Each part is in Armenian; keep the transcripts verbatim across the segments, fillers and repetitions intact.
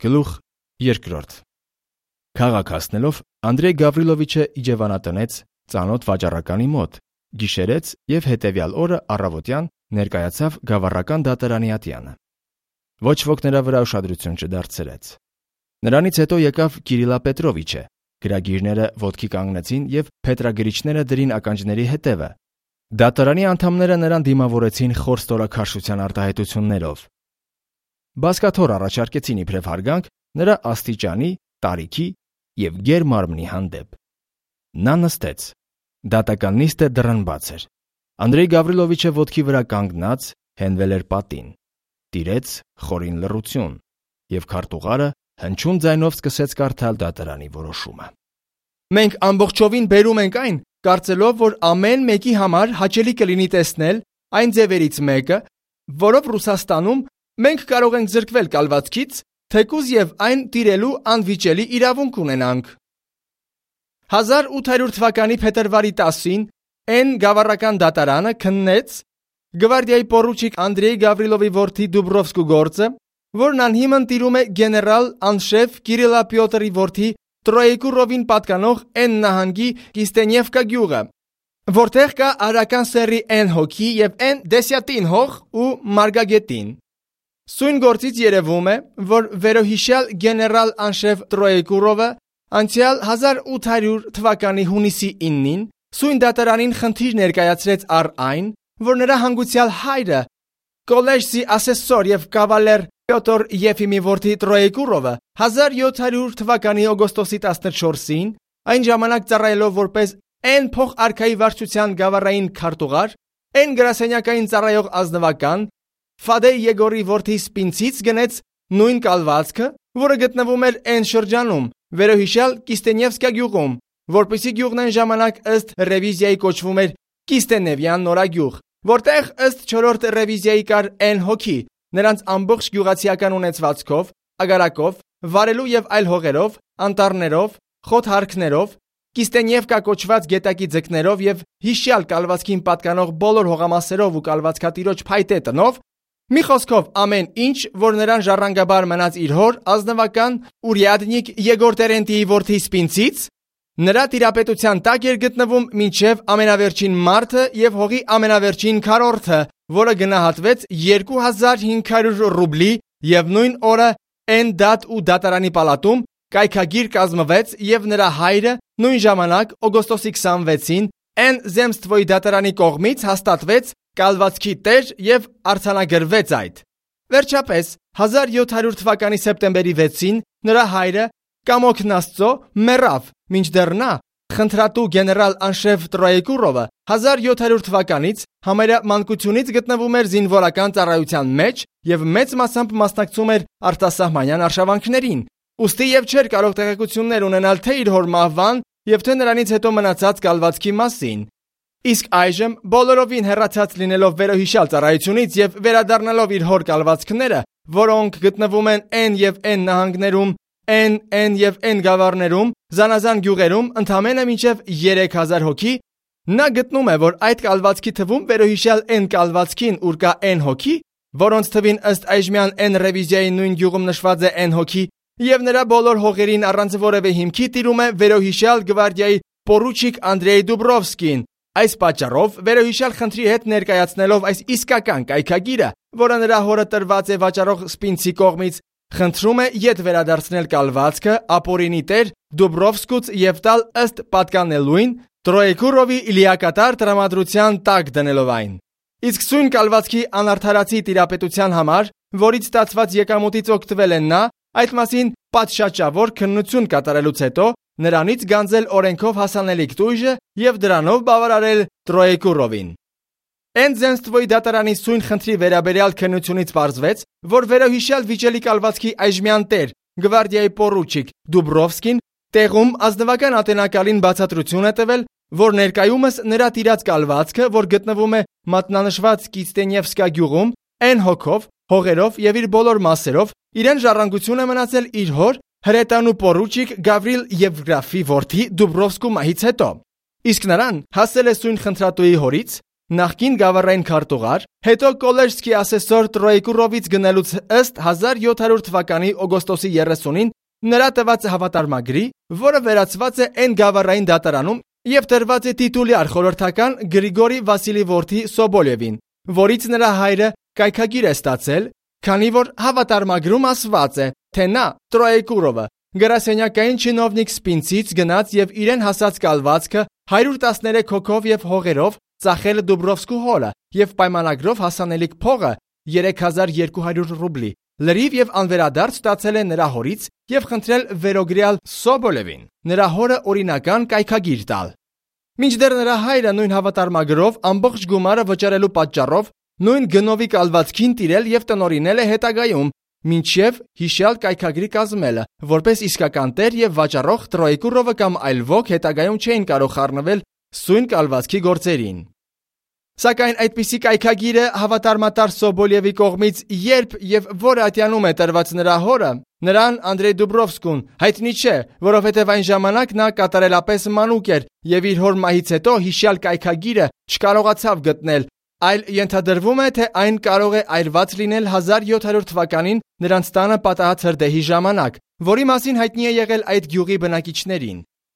Գլուխ երկրորդ Քաղաք հասնելով Անդրեյ Գավրիլովիչը իջևանատնեց ծանոթ վաճառականի մոտ, գիշերեց և հետևյալ օրը առավոտյան ներկայացավ գավառական դատարանի ատյանը։ Ոչ ոք նրա վրա ուշադրություն չդարձրեց։ Նրանից հետո եկավ Կիրիլա Պետրովիչը, գրագիրները ոտքի կանգնեցին և փետրագրիչները դրին ականջների հետևը։ Դատարանի անդամները նրան դիմավորեցին խոր ստորաքարշության արտահայտություններով։ Բազկաթոռ առաջարկեցին իբրև հարգանք նրա աստիճանի, տարիքի և գեր մարմնի հանդեպ։ Նա նստեց։ Դատական նիստը դռնբաց էր։ Անդրեյ Գավրիլովիչը ոտքի վրա կանգնած հենվել էր պատին։ Տիրեց խորին լռություն, և քարտուղարը հնչյուն ձայնով սկսեց կարդալ դատարանի որոշումը։ Մենք ամբողջովին բերում ենք այն, կարծելով, որ ամեն մեկի համար հաճելի կլինի տեսնել այն ձևերից մեկը, որով Ռուսաստանում մենք կարող ենք զրկվել կալվածքից, թեկուզ և այն տիրելու անվիճելի իրավունք ունենանք։ հազար ութ հարյուր թվականի փետրվարի տասին N գավառական դատարանը քննեց գվարդիայի պորուչիկ Անդրեյ Գավրիլովի որդի Դուբրովսկու գործը, որն անհիմն տիրում է գեներալ անշեֆ Կիրիլա Պյոտրի որդի Տրոեկուրովին պատկանող N նահանգի Կիստենիևկա գյուղը, որտեղ կա արական սեռի N հոգի և N դեսյատին հող ու մարգագետին։ Սույն գործից երևում է, որ վերոհիշյալ գեներալ անշեֆ Տրոեկուրովը անցյալ հազար ութ հարյուր թվականի հունիսի իննին սույն դատարանին խնդիր ներկայացրեց առ այն, որ նրա հանգուցյալ հայրը, կոլեժի ասեսոր և կավալեր Պյոտր Եֆիմի որդի Տրոեկուրովը հազար յոթ հարյուր թվականի օգոստոսի տասնչորսին, այն ժամանակ ծառայելով որպես N փոխարքայի վարչության գավառային քարտուղար, N գրասենյակային ծառայող ազնվական, Ֆադեյ Եգորի որդի Սպինցից գնեց նույն կալվածքը, որը գտնվում էր N շրջանում, վերոհիշյալ Կիստենիևսկա գյուղում, որպեսզի գյուղն այն ժամանակ ըստ ռևիզիայի կոչվում էր Կիստենևյան նորագյուղ, որտեղ ըստ չորրորդ ռևիզիայի կար N հոգի, նրանց ամբողջ գյուղացիական ունեցվածքով, ագարակով, վարելու և այլ հողերով, անտառներով, խոտհարքներով, Կիստենիևկա կոչված գետակի ձկներով և հիշյալ կալվածքին պատկանող բոլոր հողամասերով ու կալվածքատիրոջ փայտե տնով, մի խոսքով ամեն ինչ, որ նրան ժառանգաբար մնաց իր հոր ազնվական ուրյադնիկ Եգոր Տերենտիի որդի Սպինցից, նրա տիրապետության տակ էր գտնվում մինչև ամենավերջին մարտը և հողի ամենավերջին քառորդը, որը գնահատվեց երկու հազար հինգ հարյուր ռուբլի, և նույն օրը N դատ ու դատարանի պալատում կայքագիր կազմվեց և նրա հայրը նույն ժամանակ օգոստոսի քսանվեցին N Zemstvoi դատարանի կողմից հաստատվեց կալվածքի տեր և արձանագրվեց այդ։ Վերջապես, հազար յոթ հարյուր թվականի սեպտեմբերի վեցին նրա հայրը կամոքն Աստծո մեռավ, մինչդեռ նա, խնդրատու գեներալ անշեֆ Տրոեկուրովը հազար յոթ հարյուր թվականից համարյա մանկությունից գտնվում էր զինվորական ծառայության մեջ և մեծ մասամբ մասնակցում էր արտասահմանյան արշավանքներին, ուստի և չէր կարող տեղեկություններ ունենալ թե իր հոր մահվան և թե նրանից հետո մնացած կալվածքի մասին։ Իսկ այժմ, բոլորովին հեռացած լինելով վերոհիշյալ ծառայությունից և վերադառնալով իր հոր կալվածքները, որոնք գտնվում են N և N նահանգներում, N, N և N գավառներում, զանազան գյուղերում, ընդամենը մինչև երեք հազար հոգի, նա գտնում է, որ այդ կալվածքի թվում վերոհիշյալ N կալվածքին ուր կա N հոգի, որոնց թվին ըստ այժմյան N ռևիզիայի նույն գյուղում նշված է N հոգի, և նրա բոլոր հողերին առանց որևէ հիմքի տիրում է վերոհիշյալ գվարդիայի պորուչիկ Անդրեյ Դուբրովսկին։ Այս պատճառով վերոհիշյալ խնդրի հետ ներկայացնելով այս իսկական կայքագիրը, որը նրա հորը տրված է վաճառող Սպինցի կողմից, խնդրում է ետ վերադարձնել կալվածքը ապօրինի տեր Դուբրովսկուց և տալ ըստ պատկանելույն Տրոեկուրովի լիակատար տրամադրության տակ դնելով այն։ Իսկ սույն կալվածքի անարդարացի տիրապետության համար, որից ստացված եկամուտից օգտվել է նա, այդ մասին պատշաճավոր քննություն կատարելուց հետո նրանից գանձել օրենքով հասանելիք տույժը և դրանով բավարարել Տրոեկուրովին։ N Zemstvoi դատարանի սույն խնդրի վերաբերյալ քննությունից պարզվեց, որ վերոհիշյալ վիճելի կալվածքի այժմյան տեր գվարդիայի պորուչիկ Դուբրովսկին տեղում ազնվական ատենակալին բացատրություն է տվել, որ ներկայումս նրա տիրած կալվածքը, որ գտնվում է մատնանշված Կիստենիևսկա գյուղում, N հոգով, հողերով և իր բոլոր մասերով, իրեն ժառանգություն է մնացել իր հոր հրետանու պորուչիկ Գավրիլ Եվգրաֆի որդի Դուբրովսկու մահից հետո։ Իսկ նրան հասել է սույն խնդրատուի հորից նախկին գավառային քարտուղար, հետո Կոլեժսկի ասեսոր Տրոեկուրովից գնելուց ըստ հազար յոթ հարյուր թվականի օգոստոսի երեսունին նրա տված հավատարմագրի, որը վերացված է այն գավառային դատարանում եւ տրված է տիտուլյար խորհրդական Գրիգորի Վասիլի որդի Սոբոլևին, որից նրա հայրը կայքագիր է ստացել, քանի որ հավատարմագրում ասված է, թե նա Տրոեկուրովը գրասենյակային չինովնիկ Սպինցից գնաց եւ իրեն հասած կալվածքը հարյուր տասներեք հոգով եւ հողերով ծախել Դուբրովսկու հորը եւ պայմանագրով հասանելիք փողը երեք հազար երկու հարյուր ռուբլի լրիվ եւ անվերադարձ ստացել է նրա հորից եւ խնդրել վերոգրյալ Սոբոլևին նրա հորը օրինական կայքագիր տալ։ Մինչդեռ նրա հայրը նույն հավատարմագրով ամբողջ գումարը վճարելու պատճառով նույն գնովի կալվածքին տիրել եւ տնօրինել է հետագայում, մինչև հիշյալ կայքագրի կազմելը, որպես իսկական տեր եւ վաճառող Տրոեկուրովը կամ այլ ոք հետագայում չէին կարող խառնվել սույն կալվածքի գործերին։ Սակայն այդպիսի կայքագիրը հավատարմատար Սոբոլևի կողմից երբ եւ որ ատյանում է տրված նրա հորը, նրան Անդրեյ Դուբրովսկուն հայտնի չէ, որովհետեւ այն ժամանակ նա կատարելապես մանուկ էր եւ իր հոր մահից հետո հիշյալ կայքագիրը չկարողացավ գտնել, այլ ենթադրվում է, թե այն կարող է այրված լինել հազար յոթ հարյուր թվականին նրանց տանը պատահած հրդեհի ժամանակ, որի մասին հայտնի է եղել այդ գյուղի բնակիչներին։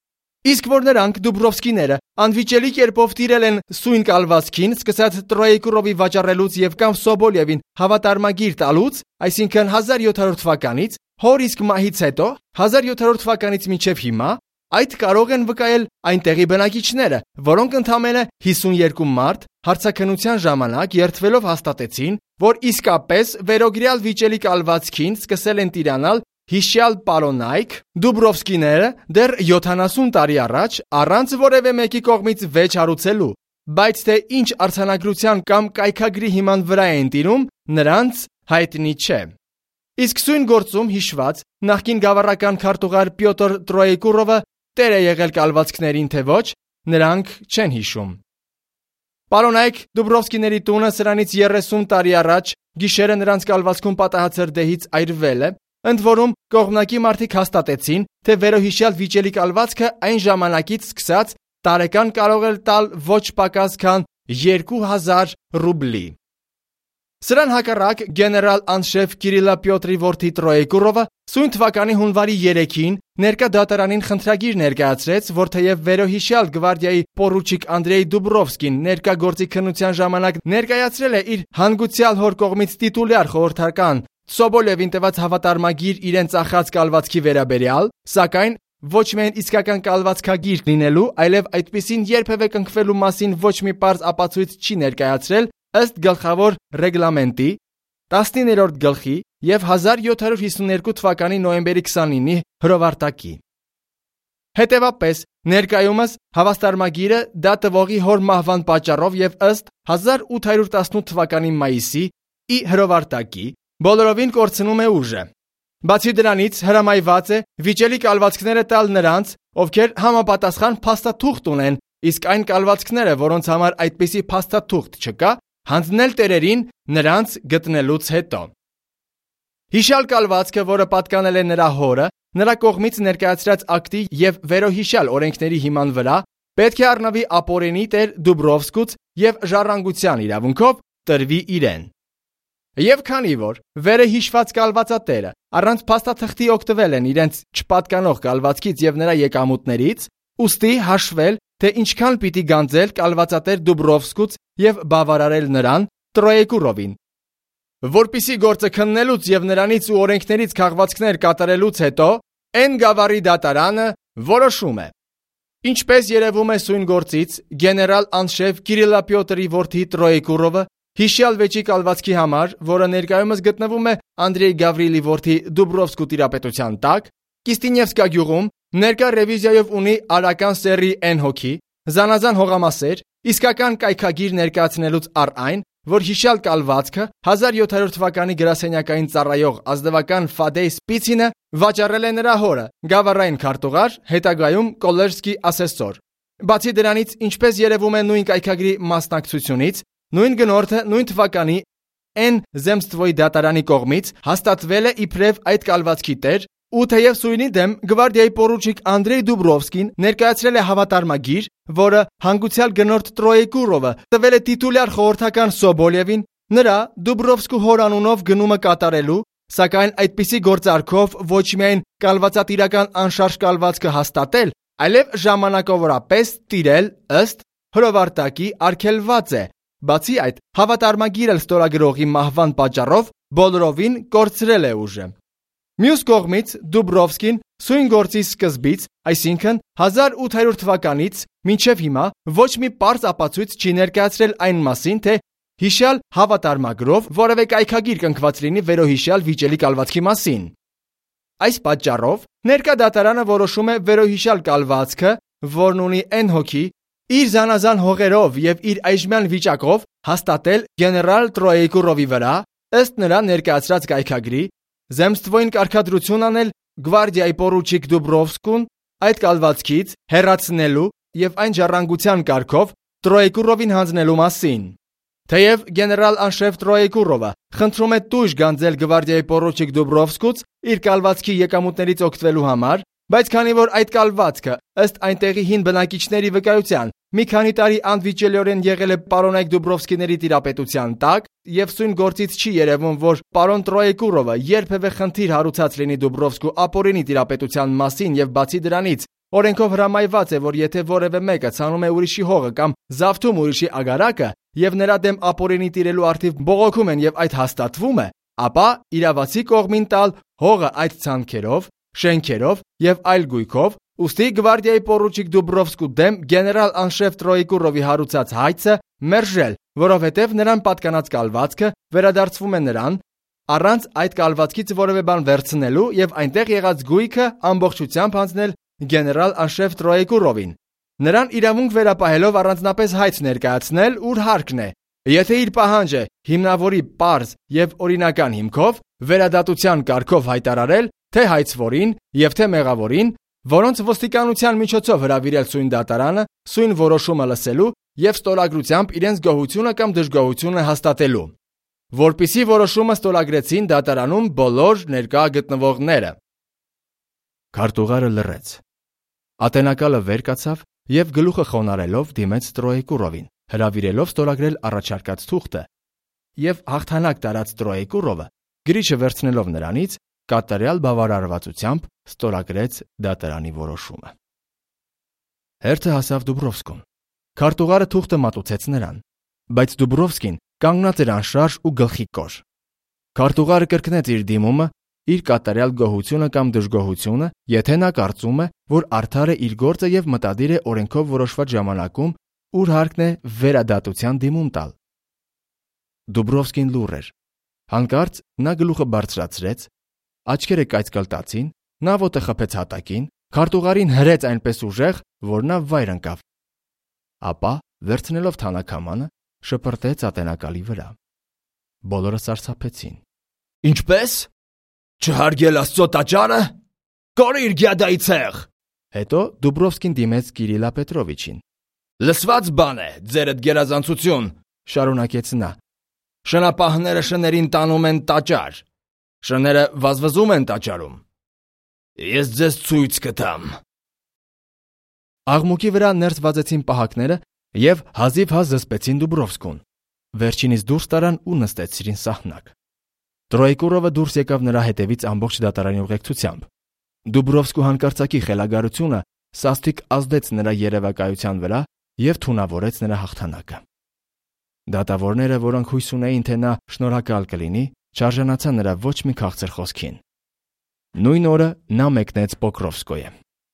Իսկ որ նրանք Դուբրովսկիները անվիճելի կերպով տիրել են սույն կալվածքին, սկսած Տրոեկուրովի վաճառելուց եւ կամ Սոբոլևին հավատարմագիր տալուց, այսինքն հազար յոթ հարյուր թվականից, հոր իսկ մահից հետո, հազար յոթ հարյուր թվականից մինչև հիմա, այդ կարող են վկայել այնտեղի բնակիչները, որոնք ընդամենը հիսունյոթ մարդ հարցաքննության ժամանակ երդվելով հաստատեցին, որ իսկապես վերոգրյալ վիճելի կալվածքին սկսել են տիրանալ հիշյալ պարոնայք Դուբրովսկիները դեռ յոթանասուն տարի առաջ առանց որևէ մեկի կողմից վեճ հարուցելու, բայց թե ինչ արձանագրության կամ կայքագրի հիման վրա են տիրում, նրանց հայտնի չէ։ Իսկ սույն գործում հիշված նախկին գավառական քարտուղար Պյոտր Տրոեկուրովը տեր է եղել կալվածքներին թե ոչ, նրանք չեն հիշում։ Պարոնայք Դուբրովսկիների տունը սրանից երեսուն տարի առաջ գիշերը նրանց կալվածքում պատահած հրդեհից այրվել է, ընդ որում կողմնակի մարդիկ հաստատեցին, թե վերոհիշյալ վիճելի կալվածքը այն ժամանակից սկսած տարեկան կարող է տալ ոչ պակաս քան երկու հազար ռուբլի։ Սրան հակառակ գեներալ անշեֆ Կիրիլա Պյոտրի որդի Տրոեկուրովը սույն թվականի հունվարի երեքին ներկա դատարանին խնդրագիր ներկայացրեց, որ թեև վերոհիշյալ գվարդիայի պորուչիկ Անդրեյ Դուբրովսկին ներկա գործի քննության ժամանակ ներկայացրել է իր հանգուցյալ հոր կողմից տիտուլյար խորհրդական Սոբոլևին տված հավատարմագիր իրեն ծախած կալվածքի վերաբերյալ, սակայն ոչ միայն իսկական կալվածքագիր լինելու, այլև այդպիսին երբևէ կնքվելու մասին ոչ մի պարզ ապացույց չի ներկայացրել ըստ գլխավոր ռեգլամենտի տասնիններորդ գլխի եւ հազար յոթ հարյուր հիսուներկու թվականի նոյեմբերի քսանինի հրովարտակի։ Հետևաբար, ներկայումս հավաստարմագիրը դա տվողի հոր մահվան պատճառով եւ ըստ հազար ութ հարյուր տասնութ թվականի մայիսի ի հրովարտակի բոլորովին կորցնում է ուժը։ Բացի դրանից հրամայված է վիճելի կալվածքները տալ նրանց, ովքեր համապատասխան փաստաթուղթ ունեն, իսկ այն կալվածքները, որոնց համար այդպիսի փաստաթուղթ չկա, հանձնել տերերին նրանց գտնելուց հետո։ Հիշյալ կալվածքը, որը պատկանել է նրա հորը, նրա կողմից ներկայացրած ակտի եւ վերոհիշյալ օրենքների հիման վրա, պետք է առնվի ապօրինի տեր Դուբրովսկուց եւ ժառանգության իրավունքով տրվի իրեն։ Եվ քանի որ վերը հիշված կալվածատերը առանց փաստաթղթի օգտվել են իրենց չպատկանող կալվածքից եւ նրա եկամուտներից, ուստի հաշվել, թե ինչքան պիտի գանձել կալվածատեր Դուբրովսկուց եւ բավարարել նրան Տրոեկուրովին։ Որպիսի գործը քննելուց եւ նրանից ու օրենքներից քաղվածքներ կատարելուց հետո այն գավառի դատարանը որոշում է։ Ինչպես երևում է սույն գործից, գեներալ անշեֆ Կիրիլա Պյոտրի որդի Տրոեկուրովը հիշյալ վեճի կալվածքի համար, որը ներկայումս գտնվում է Անդրեյ Գավրիլի որդի Դուբրովսկու տիրապետության տակ, Կիստինևսկա գյուղում ներկա ռևիզիայով ունի արական սեռի N հոգի, զանազան հողամասեր, իսկական կայքագիր ներկայացնելուց առ այն, որ հիշյալ կալվածքը հազար յոթ հարյուր թվականի գրասենյակային ծառայող ազնվական Ֆադեյ Սպիցինը վաճառել է նրա հորը, գավառային քարտուղար, հետագայում Կոլեժսկի ասեսոր։ Բացի դրանից, ինչպես երևում է նույն կայքագրի մասնակցությունից, նույն գնորդը նույն թվականի N Zemstvoi դատարանի կողմից հաստատվել է իբրև այդ կալվածքի տեր Ու թեև սույնի դեմ գվարդիայի պորուչիկ Անդրեյ Դուբրովսկին ներկայացրել է հավատարմագիր, որը հանգուցյալ գնորդ Տրոեկուրովը տվել է տիտուլյար խորհրդական Սոբոլևին, նրա Դուբրովսկու հոր անունով գնումը կատարելու, սակայն այդպիսի գործարքով ոչ միայն կալվածատիրական անշարժ կալվածքը հաստատել, այլև ժամանակավորապես տիրել ըստ հրովարտակի արգելված է։ Բացի այդ, հավատարմագիրը ստորագրողի մահվան պատճառով բոլորովին կորցրել է ուժը։ Մյուս կողմից Դուբրովսկին սույն գործի սկզբից, այսինքն հազար ութ հարյուր թվականից մինչև հիմա ոչ մի պարզ ապացույց չի ներկայացրել այն մասին, թե հիշյալ հավատարմագրով որևէ կայքագիր կնքված լինի վերոհիշյալ վիճելի կալվածքի մասին։ Այս պատճառով ներկա դատարանը որոշում է վերոհիշյալ կալվածքը, որն ունի N հոգի, իր զանազան հողերով եւ իր այժմյան վիճակով հաստատել գեներալ Տրոեկուրովի վրա, ըստ նրա ներկայացրած կայքագրի, Zemstvոյն կարգադրություն անել գվարդիայի պորուչիկ Դուբրովսկուն այդ կալվածքից հեռացնելու եւ այն ժառանգության կարգով Տրոեկուրովին հանձնելու մասին։ Թեև գեներալ անշեֆ Տրոեկուրովը խնդրում է տույժ գանձել գվարդիայի պորուչիկ Դուբրովսկուց իր կալվածքի եկամուտներից օգտվելու համար, բայց քանի որ այդ կալվածքը ըստ այնտեղի հին բնակիչների վկայության մի քանի տարի անդվիճելիորեն եղել է պարոնայք Դուբրովսկիների տիրապետության տակ եւ սույն գործից չի երևում, որ պարոն Տրոեկուրովը երբևէ խնդիր հարուցած լինի Դուբրովսկու ապօրինի տիրապետության մասին եւ բացի դրանից օրենքով հրամայված է, որ եթե որևէ մեկը ցանում է ուրիշի հողը կամ զավթում ուրիշի ագարակը եւ նրա դեմ ապօրինի տիրելու արդիվ բողոքում են եւ այդ հաստատվում է, ապա իրավացի կողմին տալ հողը այդ ցանքերով, շենքերով եւ այլ գույքով, ուստի գվարդիայի պորուչիկ Դուբրովսկու դեմ գեներալ անշեֆ Տրոեկուրովի հարուցած հայցը մերժել, որովհետեւ նրան պատկանած կալվածքը վերադարձվում է նրան առանց այդ կալվածքից որևէ բան վերցնելու եւ այնտեղ եղած գույքը ամբողջությամբ հանձնել գեներալ անշեֆ Տրոեկուրովին, նրան իրավունք վերապահելով առանձնապես հայց ներկայացնել, ուր հարկն է, եթե իր պահանջը հիմնավորի պարզ եւ օրինական հիմքով վերադատության կարգով հայտարարել թե հայցվորին եւ թե մեղավորին, որոնց ոստիկանության միջոցով հրավիրել սույն դատարանը, սույն որոշումը լսելու եւ ստորագրությամբ իրենց գոհությունը կամ դժգոհությունը հաստատելու, որպիսի որոշումը ստորագրեցին դատարանում բոլոր ներկա գտնվողները։ Քարտուղարը լռեց։ Ատենակալը վեր կացավ եւ գլուխը խոնարելով դիմեց Տրոեկուրովին, հրավիրելով ստորագրել առաջարկած թուղթը, եւ հաղթանակ տարած Տրոեկուրովը, գրիչը վերցնելով նրանից, կատարյալ բավարարվածությամբ ստորագրեց դատարանի որոշումը։ Հերթը հասավ Դուբրովսկուն։ Քարտուղարը թուղթը մատուցեց նրան, բայց Դուբրովսկին կանգնած էր անշարժ ու գլխի կոր։ Քարտուղարը կրկնեց իր դիմումը, իր կատարյալ գոհությունը կամ դժգոհությունը, եթե նա կարծում է, որ արդար է իր գործը եւ մտադիր է օրենքով որոշված ժամանակում, ուր հարկն է վերադատության դիմում տալ։ Դուբրովսկին լուռ էր։ Հանկարծ նա գլուխը բարձրացրեց, աչքերը կայծկլտացին, նա ոտը խփեց հատակին, քարտուղարին հրեց այնպես ուժեղ, որ նա վայր ընկավ։ Ապա, վերցնելով թանաքամանը, շպրտեց ատենակալի վրա։ Բոլորը սարսափեցին։ Ինչպես? Չհարգել Աստծո տաճարը? Կորիր գյադայի ցեղ։ Հետո Դուբրովսկին դիմեց Կիրիլա Պետրովիչին։ Լսված բան է, ձերդ գերազանցություն, շարունակեց նա։ Շնապահները շներին տանում են տաճար։ Շները վազվզում են տաճարում։ Ես ձեզ ցույց կտամ։ Աղմուկի վրա ներս վազեցին պահակները եւ հազիվ-հազ զսպեցին Դուբրովսկուն։ Վերջինից դուրս տարան ու նստեցրին սահնակ։ Տրոեկուրովը դուրս եկավ նրա հետևից ամբողջ դատարանի ուղեկցությամբ։ Դուբրովսկու հանկարծակի խելագարությունը սաստիկ ազդեց նրա երևակայության վրա եւ թունավորեց նրա հաղթանակը։ Դատավորները, որոնք հույս ունեին, թե նա շնորհակալ կլինի, չարժանացան նրա ոչ մի քաղցր խոսքին։ Նույն օրը նա մեկնեց Պոկրովսկոյե։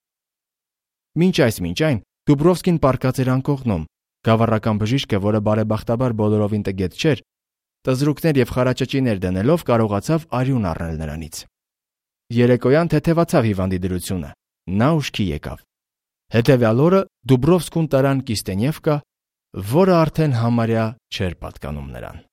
Մինչ այս մինչ այն Դուբրովսկին պառկած էր անկողնում, գավառական բժիշկը, որը բարեբախտաբար բոլորովին տգետ չէր, տզրուկներ եւ խարաճճիներ դնելով կարողացավ արյուն առնել նրանից։ Երեկոյան թեթևացավ հիվանդի դրությունը, նա ուշքի եկավ։ Հետևյալ օրը Դուբրովսկուն տարան Կիստենևկա, որը արդեն համարյա չէր պատկանում նրան։